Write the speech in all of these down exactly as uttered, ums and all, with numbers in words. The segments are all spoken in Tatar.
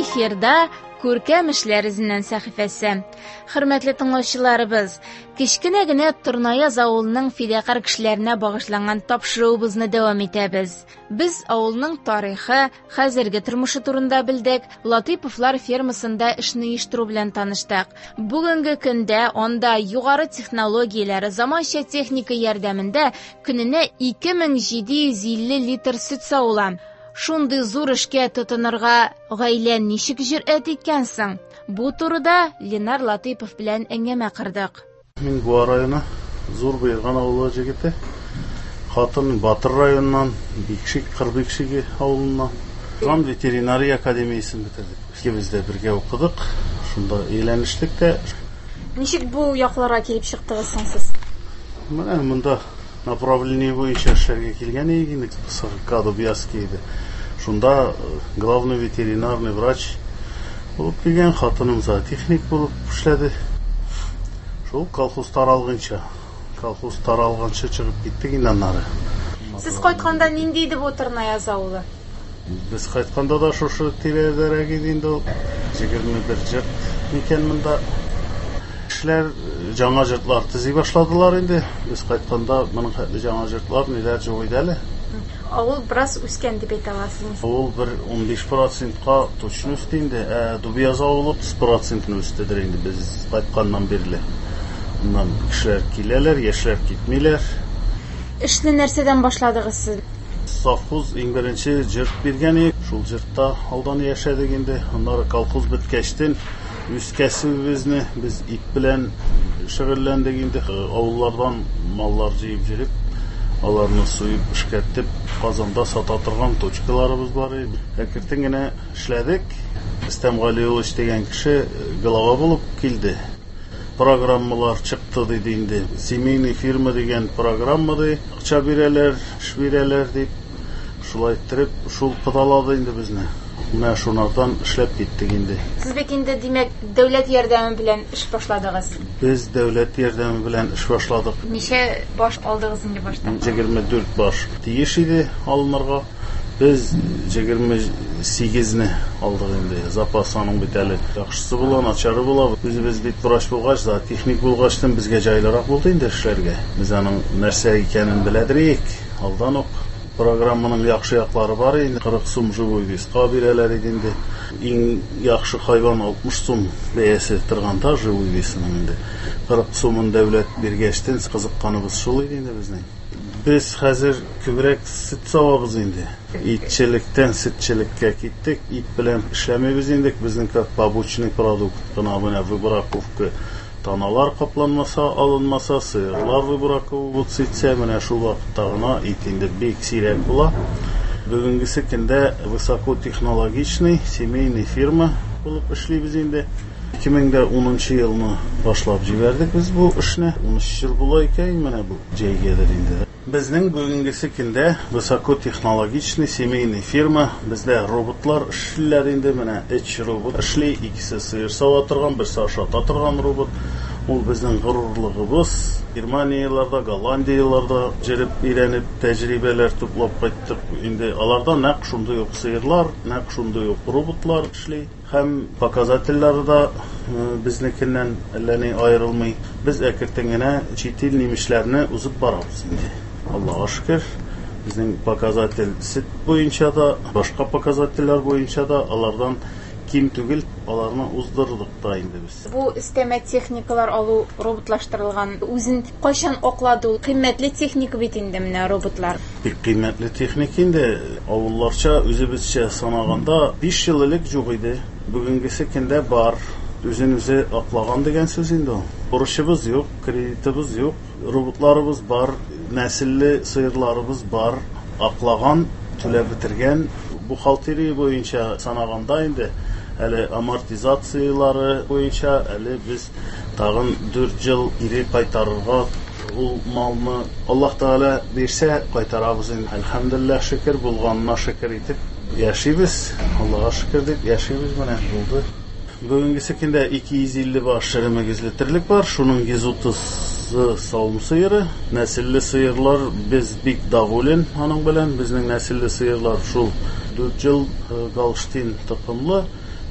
Эфирда күркәм эшләр эзеннән сәхифәсе. Хөрмәтле тыңлаучыларыбыз, кечкенә генә Торнаяз авылының фидакар кешеләренә багышланган тапшыруыбызны дәвам итәбез. Без авылның тарихы, хәзерге тормышы турында белдек, Латыйповлар фермасында эшне оештыру белән таныштык. Бүгенге көндә анда югары технологияләр, заманча техника ярдәмендә көненә ике мең җиде йөз илле литр сөт савыла. Шундый зур эшкә тотынырга гаилә ничек җөрьәт иткәнсең? Бу турыда Ленар Латыйпов белән әңгәмә кырдык. Мин Буа районы зур быйган авылы җегете. Хатын Батыр районыннан, Бикшик, Кырбикшиге авылыннан. Җан ветеринария академиясын бетердек. Икебез дә бергә укыдык. Шунда әйләнештек тә. Ничек бу якларга килеп чыктыгыз соң сез? Менә монда направление буенча эшләргә килгән идек. Кадубьяский иде. Шунда главный ветеринарный врач булып килгән, хатыным зоотехник булып эшләде. Шул колхоз таралганча, колхоз таралганча чыгып киттек инаннары. Сез кайтканда нинди иде бу Торнаяз авылы? Без кайтканда да шушы тирәдәрәк иде инде ул. егерме бер җырт микән монда. Кешеләр жаңа җыртлар төзи башладылар инде. Без кайтканда моның хәтле жаңа җыртлар ниләр җук иде әле. Авыл бераз үскән дип әйтә аласыз. Авыл бер ун биш процентка точно үсте инде. Ә Дубияз авылы утыз процентны үстедер инде без кайтканнан бирле. Моннан кешеләр киләләр, яшьләр китмиләр. Эшне нәрсәдән башладыгыз сез? Совхоз иң беренче җырт биргән иде. Шул җыртта алдан яшәдек инде. Аннары колхоз биткәчтен үз кәсебебезне без ит белән шөгыльләндек инде. Авыллардан маллар җыеп җиреп, аларны суеп, эшкәртеп, Казанда сата торган точкаларыбыз бар иде. Әкертен генә эшләдек. Истәмгали Улыч дигән кеше глава булып килде. Программалар чыкты диде инде. Семейный фирма дигән программада акча бирәләр, эш бирәләр дип. Шулай иттереп, шул кыдалады инде безне. Менә шунардан эшләп киттек инде. Сез бик инде димәк дәүләт ярдәме белән эш башладыгыз. Без дәүләт ярдәме белән эш башладык. Ничә баш алдыгыз инде башта? егерме дүрт баш тиеш иде алынырга. Без егерме сигезне алдык инде. Запас аның бит әле яхшысы була, начары була. Үзебез бит врач булгач, зоотехник булгачтан безгә җайлырак булды инде эшләргә. Без аның нәрсә икәнен беләдек. Алдан ук программаның яхшы яклары бар инде. кырык сум живой веска бирәләр иде инде. Иң яхшы хайван алтмыш сум бәясе торганда живой весының инде. кырык сумын дәүләт биргәчтен кызыкканыбыз шул иде инде безнең. Без хәзер күбрәк сөт савабыз инде. Итчелектән сөтчелеккә киттек. Ит белән эшләмәбез инде. Безнең как побочный продукт гына менә выбраковка. Таналар капланмаса, алынмаса, сыерлар выбраковы булса итсә, менә шул вакытта гына ит инде бик сирәк була. Бүгенгесе көндә высокотехнологичный семейный фирма булып эшлибез инде. ике мең унынчы елны башлап җибәрдек без бу эшне. ун өч ел була икән менә бу җәйгәдер инде. Безнең бүгенгесе көндә высокотехнологичный семейный фирма, бездә роботлар эшләр инде менә эч робот эшли, икесе сыер сава торган, берсе ашата торган робот. Ул безнең горурлыгыбыз. Германияларда, Голландияларда җиреп өйрәнеп тәҗрибәләр туплап кайттык. Инде аларда нәкъ шундый ук сыерлар, нәкъ шундый ук роботлар эшли. Һәм показательләре да безнекеннән әллә ни аерылмый. Без әкертен генә чит ил немешләрне узып барабыз инде. Аллаһка шөкер. Безнең показатель сөт буенча да, башка показательләр буенча да алардан ким түгел, аларны уздырдык та инде без. Бу өстәмә техникалар алу роботлаштырылган. Үзен кайчан аклады ул? Кыйммәтле техника бит инде менә роботлар. Бик кыйммәтле техника инде. Авылларча үзебезчә санаганда биш ел элек юк иде. Бүгенгесе көндә бар. Үзен үзе аклаган дигән сүз инде ул. Бурычыбыз юк, кредитыбыз юк, роботларыбыз бар, нәселле сыерларыбыз бар, аклаган, түләп бетергән. Бухгалтерия буенча санаганда инде әле амортизациялары буенча әле без тагын дүрт ел ире кайтарырга ул малны Аллаһ Таала бирсә кайтарабыз инде. Әлхәмдүлилләх, шөкер булганына шөкер итеп яшибез. Аллаһка шөкер дип яшибез менә булды. Бүгенгесе көндә ике йөз илле баш шеремегез литрлек бар. Шуның йөз утыз савым сыеры, нәселле сыерлар без бик доволен аның белән. Безнең нәселле сыерлар шул дүрт ел Галштин токымлы,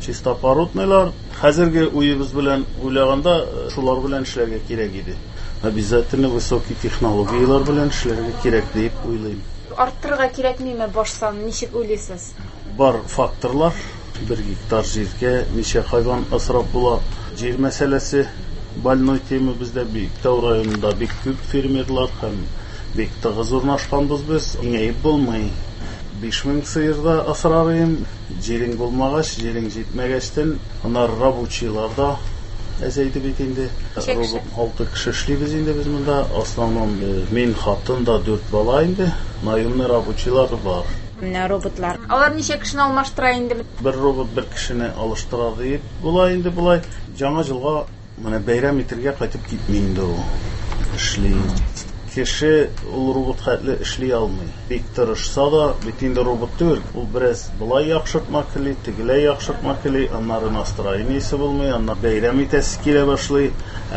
чистопородныйлар. Хәзерге уебыз белән уйлаганда шулар белән эшләргә кирәк иде. Обязательно высокий технологиялар белән эшләргә кирәк дип уйлыйм. Арттырырга кирәкмиме баш санын, ничек уйлыйсыз? Бар факторлар. Bir гектар җиргә ничә хайван асрап була. Җир мәсьәләсе больной тема бездә Биектау районында бик күп фермерлар һәм бик тыгыз урнашканбыз без. Иңәеп булмый. биш мең сыерда асрарым. Җирең булмагач, җирең җитмәгәчтен, анар рабочийларда әзәйде бит инде. алты кеше эшлибез инде без монда. Основном мин хатын да дүрт бала инде. Наемный рабочийлар бар. Менә роботлар. Алар ничә кешене алмаштыра инде? Бер робот бер кешене алыштыра дип. Була инде булай. Жаңа җылга менә бәйрәм итәргә кайтып китми инде ул. Эшли. Кеше ул робот хәтле эшли алмый. Бик тырышса да, бит инде робот түгел. Ул бераз булай яхшыртма кили, тегеләй яхшыртма кили, аннары настроениесе булмый, аннары бәйрәм итәсе килә башлый.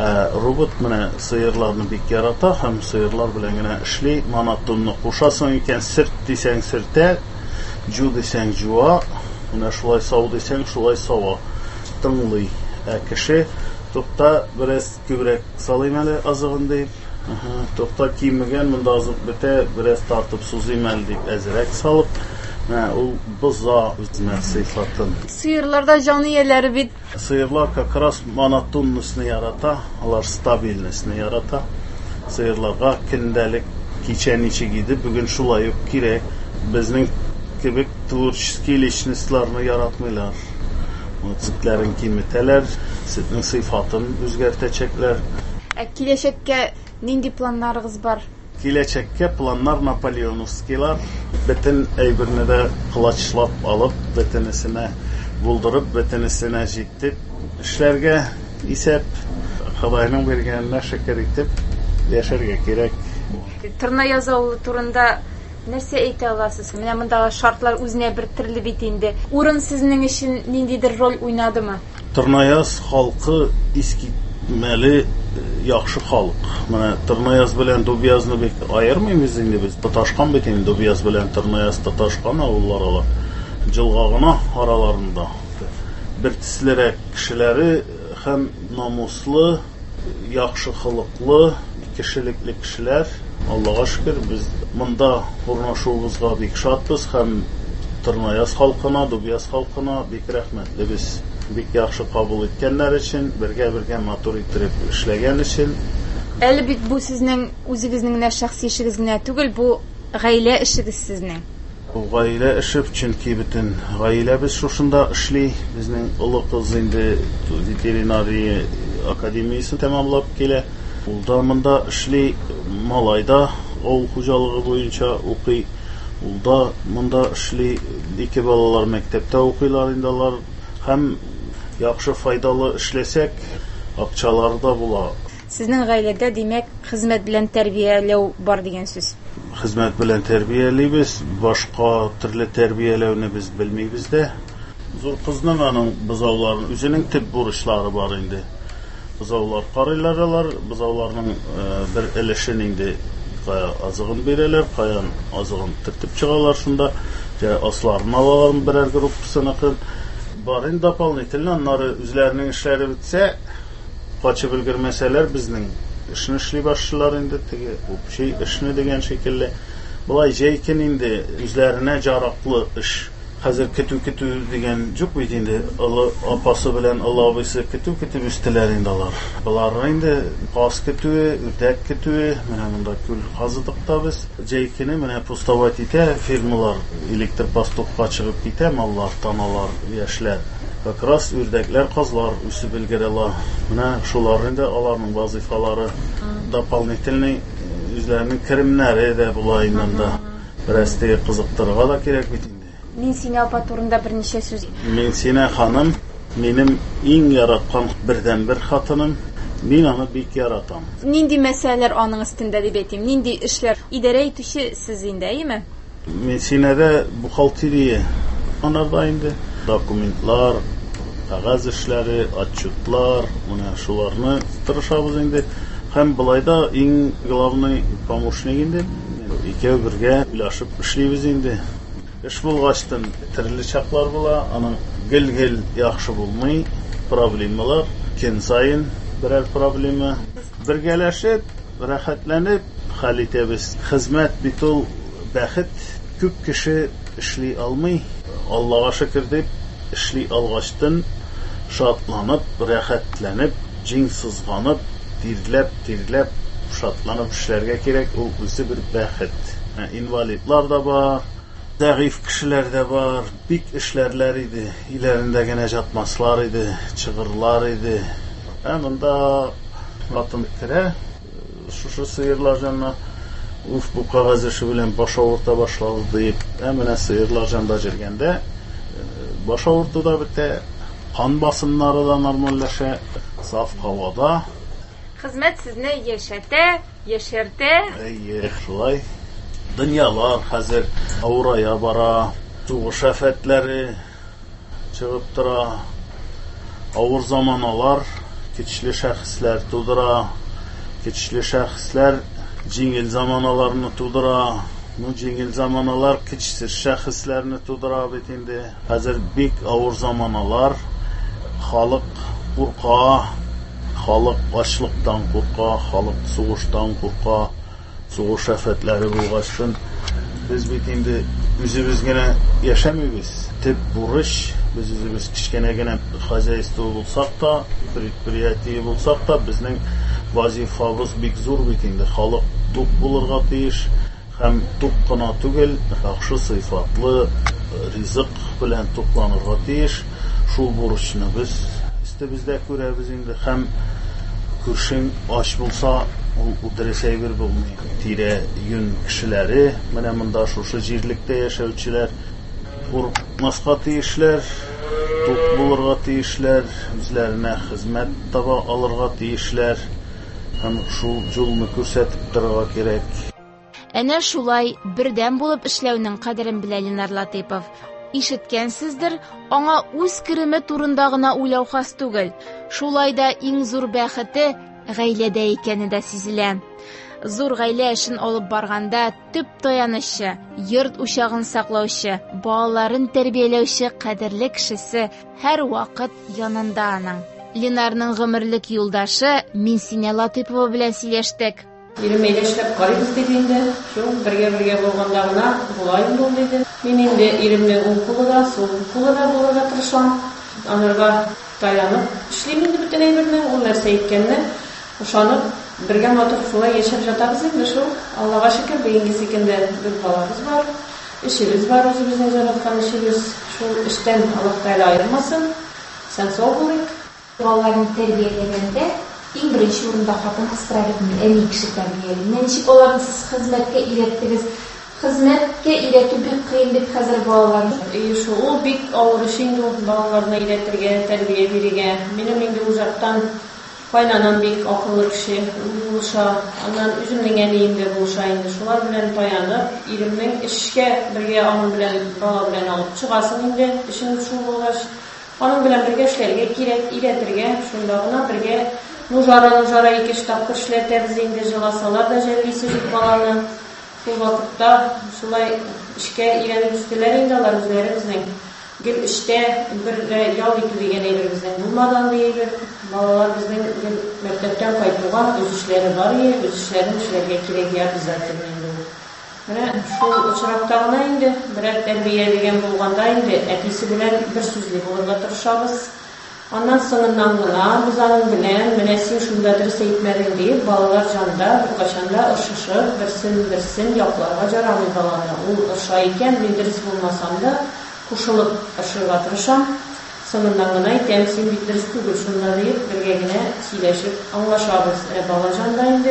Робот менә сыерларны бик ярата һәм сыерлар белән генә эшли. Монотонны кушасың икән, сөрт дисәң сөртә, җу дисәң җуа, менә шулай сау дисәң шулай сава. Тыңлый. Ә кеше тукта бераз күбрәк салыйм әле азыгын дип. Тукта кимегән, монда азык бетә, бераз тартып сузыйм әле дип әзрәк салып, менә ул боза үзенә сыйфатын. Сыерларда җаны ияләре бит. Сыерлар как раз монотоннысны ярата, алар стабильнысны ярата. Сыерларга көндәлек кичә ничек иде, бүген шулай ук кирәк. Безнең кебек творческий личностьларны яратмыйлар. Сөтләрен киметәләр, сөтнең сыйфатын үзгәртәчәкләр. Ә киләчәккә нинди планнарыгыз бар? Киләчәккә планнар наполеоновскийлар. Бөтен әйберне дә кылачлап алып, бөтенесенә булдырып, бөтенесенә җитеп, эшләргә исәп, Худайның биргәненә шөкер итеп яшәргә кирәк. Тырна язавы турында нәрсә әйтә аласыз? Менә мондагы шартлар үзенә бер төрле бит инде. Урын сезнең өчен ниндидер роль уйнадымы? Тырнаяз халкы искитмәле яхшы халык. Менә Тырнаяз белән Дубязны бик аермыйбыз инде без. Тоташкан бит инде Дубяз белән Тырнаяз тоташкан авыллар ала. Җылга гына араларында. Бер төслерәк кешеләре һәм намуслы, яхшы хылыклы, кешелекле кешеләр. Аллага шөкер, без монда урнашуыбызга бик шатбыз һәм Тырнаяз халкына, Дубяз халкына бик рәхмәтлебез. Бик яхшы кабул иткәннәр өчен, бергә-бергә матур итеп эшләгән өчен. Әле бит бу сезнең үзегезнең генә шәхси эшегез генә түгел, бу гаилә эшегез сезнең. Бу гаилә эше, чөнки бөтен гаиләбез шушында эшли. Безнең олы кыз инде ветеринария академиясын тәмамлап килә. Ул да монда эшли, малайда авыл хуҗалыгы буенча укый. Ул да монда эшли. Ике балалар мәктәптә укыйлар инде алар. Һәм яхшы файдалы эшләсәк, акчалар да була. Сезнең гаиләдә, димәк, хезмәт белән тәрбияләү бар дигән сүз. Хезмәт белән тәрбиялибез, башка төрле тәрбияләүне без белмибез дә. Зур кызның аның бозауларын үзенең төп бурычлары бар инде. Бозаулар карыйлар алар, бозауларның бер өлешен инде азыгын бирәләр, каян азыгын тертеп чыгалар шунда. Асларын алалар берәр группасыныкын. Бар инде дополнительно, аннары үзләренең эшләре бетсә, качып өлгермәсәләр безнең эшне эшли башлыйлар инде, теге общий эшне дигән шикелле. Булай җәйкен инде үзләренә жараклы эш. Хәзер көтү-көтү дигән юк бит инде. Олы апасы белән олы абыйсы көтү-көтү үстеләр инде алар. Булар инде каз көтүе, үтәк көтүе, менә монда күл казыдык та без. Җәйкене менә пустовать итә, фермалар электр поступка чыгып китә, маллар, таналар, яшьләр. Как раз үрдәкләр, казлар үсеп өлгерәләр. Менә шулар инде аларның вазифалары. Дополнительный үзләренең керемнәре дә була инде. Бераз тә кызыктырырга да кирәк бит. Мин сине апа турында берничә сүз. Мин сине ханым, минем иң яраткан бердән-бер хатыным. Мин аны бик яратам. Нинди мәсьәләләр аның өстендә дип әйтим? Нинди эшләр идарә итүче сез инде, әйме? Мин синедә бухгалтерия. Анарда инде документлар, кагаз эшләре, отчетлар, менә шуларны тырышабыз инде. Һәм булайда иң главный помощник инде. Икәү бергә уйлашып эшлибез инде. Эш булгачтан төрле чаклар була, аның гел-гел яхшы булмый, проблемалар көн сайын берәр проблема. Бергәләшеп, рәхәтләнеп хәл итәбез. Хезмәт бит ул бәхет. Күп кеше эшли алмый. Аллага шөкер дип эшли алгачтын шатланып, рәхәтләнеп, җиң сызганып, тирләп-тирләп шатланып эшләргә кирәк. Ул үзе бер бәхет. Инвалидлар да бар, зәгыйф кешеләр дә бар. Бик эшләрләр иде. Иләрендә генә ятмаслар иде, чыгырлар иде. Монда хатын керә, шушы сыерлар җанына уф бу кагаз эше белән баш авырта башлады дип, менә сыерлар җанда җиргәндә баш авырту да бетә, кан басымнары да нормальләшә, саф һавада. Хезмәт сезне яшәтә, яшәртә. Әйе, шулай. Дөньялар хәзер авырая бара, сугыш афәтләре чыгып тора, авыр заманалар көчле шәхесләр тудыра, көчле шәхесләр җиңел заманаларны тудыра. Ну җиңел заманалар көчсез шәхесләрне тудыра бит инде. Хәзер бик авыр заманалар. Халык курка, халык ачлыктан курка, халык сугыштан курка. Сугыш афәтләре булгачтын без бит инде үзебез генә яшәмибез. Төп бурыч без үзебез кичкенә генә хозяйство булсак та, предприятие булсак та, безнең вазифабыз бик зур бит инде. Халык тук булырга тиеш, һәм тук кына түгел, яхшы сыйфатлы ризык белән тукланырга тиеш. Шул бурычны без истебездә күрәбез инде. Һәм күршең ач булса, ул дөрес әйбер булмый. Тирә юн кешеләре, менә монда шушы җирлектә яшәүчеләр курыкмаска тиешләр, тук булырга тиешләр, үзләренә хезмәт таба алырга тиешләр. Һәм шул юлны күрсәтеп торырга кирәк. Әнә шулай бердәм булып эшләүнең кадерен белә Ленар Латыйпов. Ишеткәнсездер, аңа үз кереме турында гына уйлау хас түгел. Шулай да иң зур бәхете гаиләдә икәне дә сизелә. Зур гаилә эшен алып барганда төп таянычы, йорт учагын саклаучы, балаларын тәрбияләүче кадерле кешесе һәр вакыт янында аның. Ленарның гомерлек юлдашы Минсинә Латыйпова белән сөйләштек. Ирем әйләшләп карыйбыз диде инде. Шул бергә-бергә булганда гына булай булды диде. Мин инде иремнең уң кулы да, сул кулы да булырга тырышам. Анырга таянып эшлим инде бөтен әйберне, ул нәрсә иткәнне ышанып бергә матур шулай яшәп жатабыз инде шул. Аллага шөкер, быелгы секендә бер балабыз бар. Эшебез бар, үзебезнең җараткан эшебез. Шул эштән Аллаһ Тәгалә айырмасын. Сән сау булыйк. Балаларны тәрбияләгәндә иң беренче урында хатын кыстырабыз, әни кеше тәрбияләгән. Ничек аларны сез хезмәткә өйрәттегез? Хезмәткә өйрәтү бик кыен бит хәзер балаларны. И шул ул бик авыр эш инде балаларны өйрәтергә, тәрбия бирергә. Минем инде ужактан кайнанам бик акыллы кеше булыша, аннан үземнең әнием дә булыша инде. Шулар белән таянып, иремнең эшкә бергә аның белән бала белән алып чыгасың инде. Эшен шул булгач, аның белән бергә эшләргә кирәк, өйрәтергә. Шунда гына бергә нужара-нужара ике тапкыр эшләтәбез инде, җыласалар да җәлбисе бит баланы. Шул вакытта шулай эшкә өйрәнеп үстеләр инде алар үзләре безнең. Гел эштә бер ял итү дигән әйбер безнең булмаган диебез. Балалар безнең мәктәптән кайтуга үз эшләре бар иде, үз эшләрен эшләргә кирәк обязательно инде. Менә шул очракта гына инде берәр тәрбия дигән булганда инде әтисе белән бер сүзле булырга тырышабыз. Аннан соңыннан гына без аның белән менә син шунда дөрес әйтмәдең дип балалар җанда беркайчанда ышышып, берсен-берсен якларга җарамый баланы. Ул ыша икән, мин дөрес булмасам да кушылып ышырга тырышам. Соңыннан гына әйтәм, син бит дөрес түгел шунда дип бергә генә сөйләшеп аңлашабыз. Бала җанда инде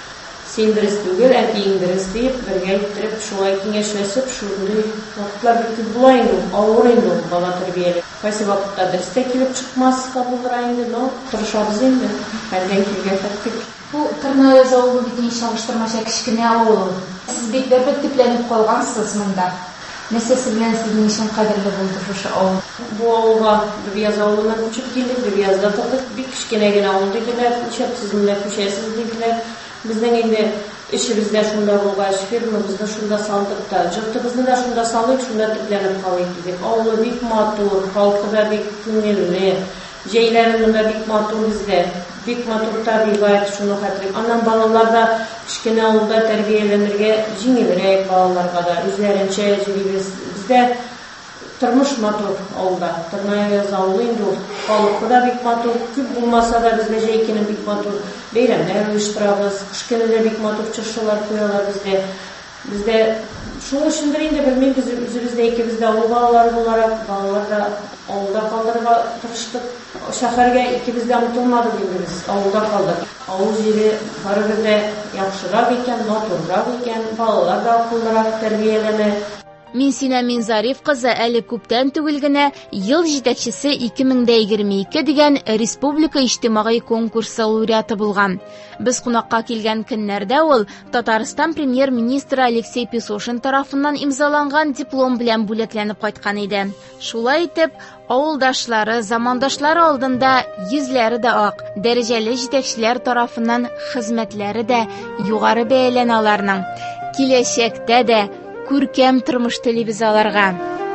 син дөрес түгел, әтиең дөрес дип бергә иттереп шулай киңәшләшеп, шундый вакытлар бик була инде, авыр инде бала тәрбияле. Кайсы вакытта дөрес тә килеп чыкмаска булдыра инде, но тырышабыз инде. Хәлдән килгән тактик. Бу Тырнаяз авылы бит чагыштырмача кичкенә авыл. Сез бит бер төпләнеп калгансыз монда. Нәрсәсе белән сезнең өчен кадерле булды шушы авыл? Бу авылга Бебияз авылына күчеп килдек, Бебиязда тордык. Бик кичкенә генә авыл диделәр, ничек сез монда күчәсез диделәр. Безнең инде İşimizde şunda bulgaç, firmamızda şunda saldık da, jurtubuzda da şunda saldık, şunda tiplenip kalayık dedik. Avlı bik matur, halkı da bik künelli, jeylerinin de bik matur bizde. Bik matur tabi gayet şunu hatırlayıp. Andan balalar da kişkene avluda terbiyelenirge jingilirek balalarga da. Üzlerince biz, bizde tırmış matur avluda. Tırnaya yaz avlu indi. Halkı da bik matur, küp bulmasa da bizde jeykinin bik matur. Beylemler uyuşturabız, kışkene de bik matur çırşılar koyuyorlar bizde. Bizde şunu düşündüreyim de bilmeyim biz üzümüzde ikimizde avlu balalar olarak balalar da avluda kaldırıba tırıştık. Şəhərə ikimiz də unutulmadı biz, avluda kaldık. Avlu jeri barıbirde yaxşırak eken, naturrak eken, balalar da akıllırak terbiyeleme. Мин Сина Минзариф кызы әле күптән түгел генә ел җитәкчесе ике мең егерме ике дигән республика иҗтимагый конкурсы лауреаты булган. Без кунакка килгән көннәрдә ул Татарстан премьер-министры Алексей Песошин тарафыннан имзаланган диплом белән бүләкләнеп кайткан иде. Шулай итеп, авылдашлары, замандашлары алдында йөзләре дә ак, дәрәҗәле җитәкчеләр тарафыннан хезмәтләре дә югары бәяләнә аларның. Киләчәктә дә күркәм тормыш телибез аларга.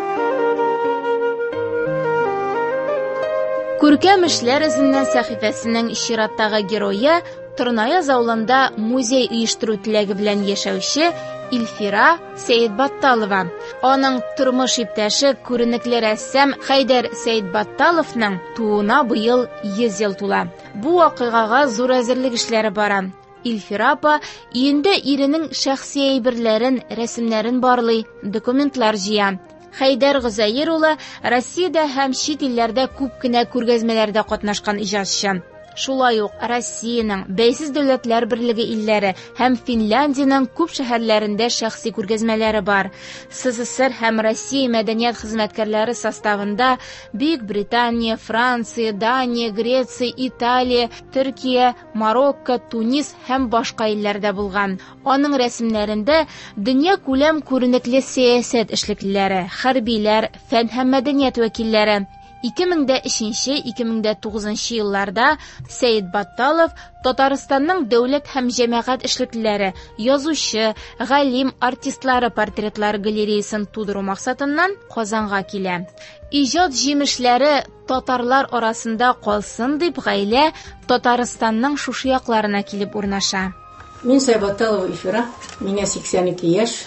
Күркәм эшләр эзеннән сәхифәсенең чираттагы герое Торнаяз авылында музей оештыру теләге белән яшәүче Илфира Сәйетбатталова. Аның тормыш иптәше күренекле рәссам Хәйдәр Сәйетбатталовның тууына быел йөз ел тула. Бу вакыйгага зур әзерлек эшләре бара. Илфира апа июньдә иренең шәхси әйберләрен, рәсемнәрен барлый, документлар җыя. Хәйдәр Гозаир улы Россиядә һәм чит илләрдә күп кенә күргәзмәләрдә катнашкан иҗатчы. Шулай ук Россиянең бәйсез дәүләтләр берлеге илләре һәм Финляндиянең күп шәһәрләрендә шәхси күргәзмәләре бар. СССР һәм Россия мәдәният хезмәткәрләре составында Бөек Британия, Франция, Дания, Греция, Италия, Төркия, Марокко, Тунис һәм башка илләрдә булган. Аның рәсемнәрендә дөнья күләм күренекле сәясәт эшлеклеләре, хәрбиләр, фән һәм мәдәният вәкилләре. ике мең өченче - ике мең тугызынчы елларда Сәйетбатталов Татарстанның дәүләт һәм җәмәгать эшлеклеләре, язучы, галим, артистлары портретлары галереясын тудыру максатыннан Казанга килә. Иҗат җимешләре татарлар арасында калсын дип гаилә Татарстанның шушы якларына килеп урнаша. Мин Сәйетбатталова Илфира, миңа сиксән ике яшь.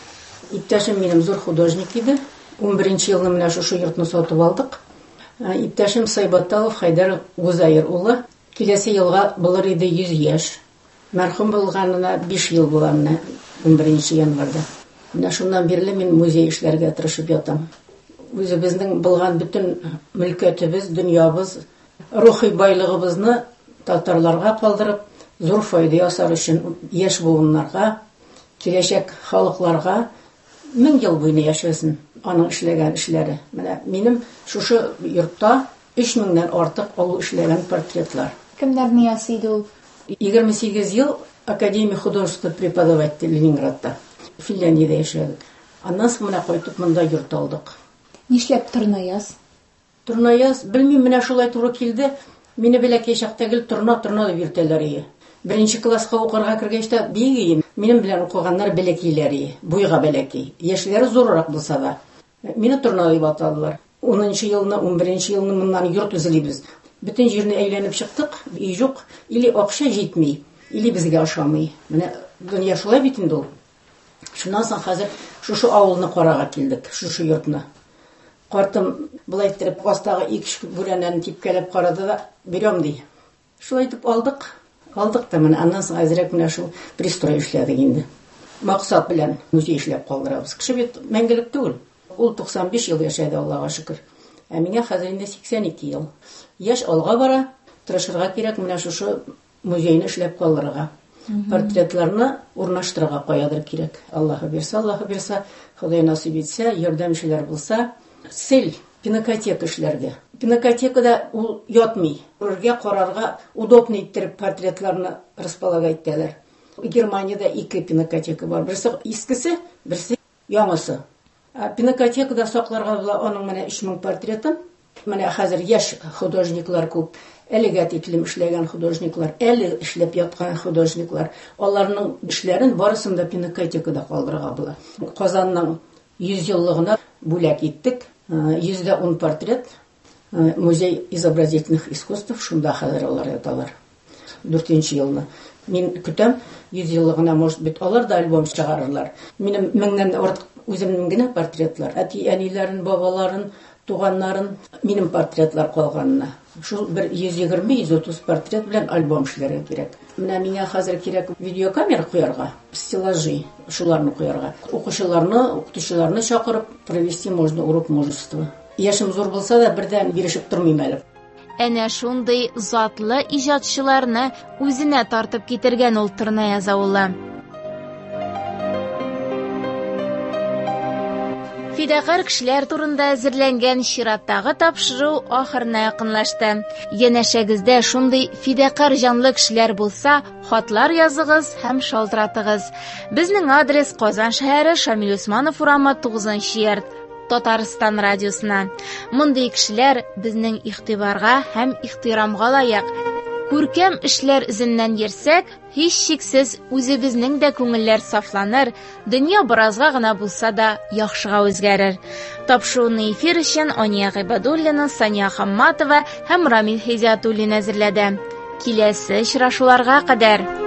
Иптәшем минем зур художник иде. ун беренче елны менә шушы йортны сатып алдык. Иптәшем Сәйетбатталов Хәйдәр Гозаир улы. Киләсе елга булыр иде йөз яшь. Мәрхүм булганына биш ел була менә ун беренче январда. Менә шуннан бирле мин музей эшләргә тырышып ятам. Үзебезнең булган бөтен мөлкәтебез, дөньябыз, рухи байлыгыбызны татарларга калдырып, зур файда ясар өчен яшь буыннарга, киләчәк халыкларга мең ел буена яшәсен аның эшләгән эшләре. Менә минем шушы йортта өч меңнән артык алу эшләгән портретлар. Кемнәрне ясый ул? егерме сигез ел Академия художественного преподавателя Ленинградта, Финляндиядә яшәдек. Аннан соң менә кайтып монда йорт алдык. Нишләп Торнаяз? Торнаяз, белмим, менә шулай туры килде. Мине бәләкәй чактагы торна-торна дип йөртәләр иде. Беренче класска укырга кергәчтә бигием. Минем белән укыганнар бәләкәйләр иде, буйга бәләкәй. Яшьләре зуррак булса да. Мине торна дип атадылар. унынчы елны, ун беренче елны моннан йорт үзлибез. Бүтән җирне әйләнеп чыктык, үй юк, или акча җитми, или безгә ашамый. Менә дөнья шулай бит инде ул. Шуннан соң хәзер шушы авылны карага килдек, шушы йортны. Картым булай итеп астагы ике бүрәнәне типкәләп карады да, берәм ди. Шулай итеп алдык. Алдык та менә аннан соң әзрәк менә шул пристрой эшләдек инде. Максат белән музей эшләп калдырабыз. Кеше бит мәңгелек түгел. Ул туксан биш ел яшәде, Аллага шөкер. Ә миңа хәзер инде сиксән ике ел. Яшь алга бара, тырышырга кирәк менә шушы музейны эшләп калдырырга. Портретларны урнаштырырга каядыр кирәк. Аллаһы бирсә, Аллаһы бирсә, Ходай насыйп итсә, ярдәмчеләр булса, сел пинокотека эшләргә. Пинокотекада ул ятмый. Үргә карарга удобно иттереп портретларны располагать итәләр. Германиядә ике пинокотека бар. Берсе искесе, берсе яңасы. Пинокотекада сакларга була аның менә өч мең портретын. Менә хәзер яшь художниклар күп. әлегә тиклем эшләгән художниклар, әле эшләп яткан художниклар, аларның эшләрен барысын да пинокетикада калдырырга була. Казанның йөз еллыгына бүләк иттек. йөз дә ун портрет музей изобразительных искусств, шунда хәзер алар яталар. дүртенче елны. Мин көтәм, йөз еллыгына, может быть, алар да альбом чыгарырлар. Минем меңнән артык үземнең генә портретлар, әти-әниләрен, бабаларын, туганнарын, минем портретлар калганына. Шул бер йөз егерме - йөз утыз портрет белән альбом эшләргә кирәк. Менә миңа хәзер кирәк видеокамера куярга, стеллажи, шуларны куярга. Укучыларны, укытучыларны чакырып, провести можно урок мужества. Яшем зур булса да, бердән бирешеп тормыйм әле. Әнә шундый затлы иҗатчыларны үзенә тартып китергән ул Торная завулы. Фидакар кешеләр турында әзерләнгән чираттагы тапшыру ахырына якынлашты. Янәшәгездә шундый фидакар җанлы кешеләр булса, хатлар языгыз һәм шалтыратыгыз. Безнең адрес: Казан шәһәре, Шамил Усманов урамы, тугызынчы йорт, Татарстан радиосына. Мондый кешеләр безнең игътибарга һәм ихтирамга лаек. Күркәм эшләр изеннән йөрсәк, һич шиксез үзебезнең дә күңелләр сафланыр, дөнья беразга гына булса да яхшыга үзгәрер. Тапшыруны эфир өчен Ания Гыйбадуллина, Сания Хамматова һәм Рамил Хизатуллин әзерләде. Киләсе очрашуларга кадәр